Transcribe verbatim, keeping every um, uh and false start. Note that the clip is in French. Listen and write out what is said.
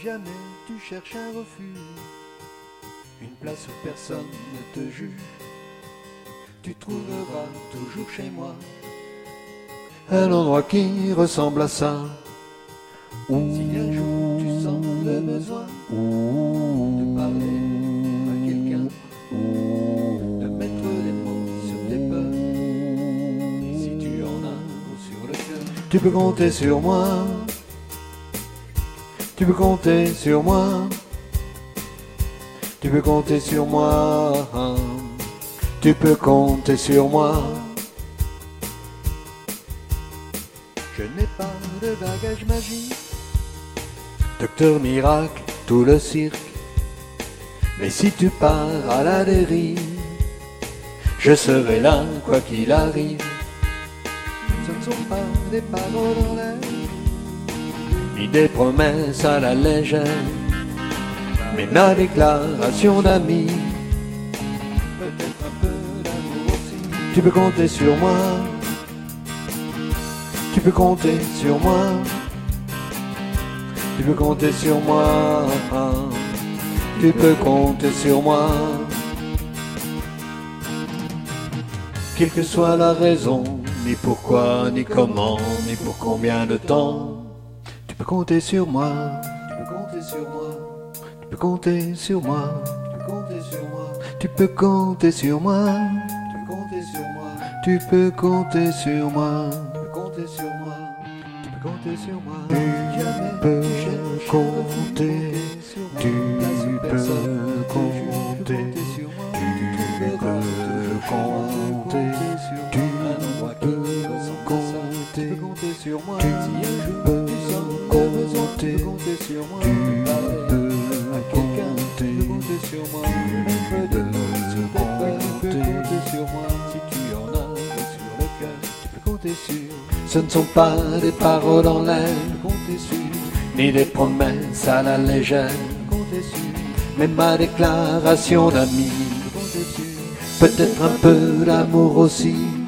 jamais tu cherches un refuge, une place où personne ne te juge, tu trouveras toujours chez moi un endroit qui ressemble à ça. Si un jour tu sens le besoin de parler à quelqu'un, de mettre des mots sur tes peurs, et si tu en as sur le cœur, tu peux compter sur moi. Tu peux compter sur moi. Tu peux compter sur moi. Tu peux compter sur moi. Je n'ai pas de bagage magique, docteur miracle, tout le cirque. Mais si tu pars à la dérive, je serai là quoi qu'il arrive. Ce ne sont pas des paroles en l'air, ni des promesses à la légère, mais ma déclaration d'amis, peut-être un peu d'amour aussi. Tu peux compter sur moi. Tu peux compter sur moi. Tu peux compter sur moi. Tu peux compter sur moi. Quelle que soit la raison, ni pourquoi, ni comment, ni pour combien de temps, tu peux compter sur moi. Tu peux compter sur moi. Tu peux compter sur moi. Tu peux compter sur moi. Tu peux compter sur moi. Tu peux compter sur moi. Tu peux compter sur moi. Tu peux compter sur moi. Tu peux compter. Tu peux compter. Tu peux compter. Tu peux compter sur moi. Tu peux compter. Tu peux compter sur moi. Tu peux compter sur moi. Si tu en as sur le cœur, tu peux compter sur. Ce ne sont pas des paroles en l'air, ni des promesses à la légère, mais ma déclaration d'amis, peut-être un peu d'amour aussi.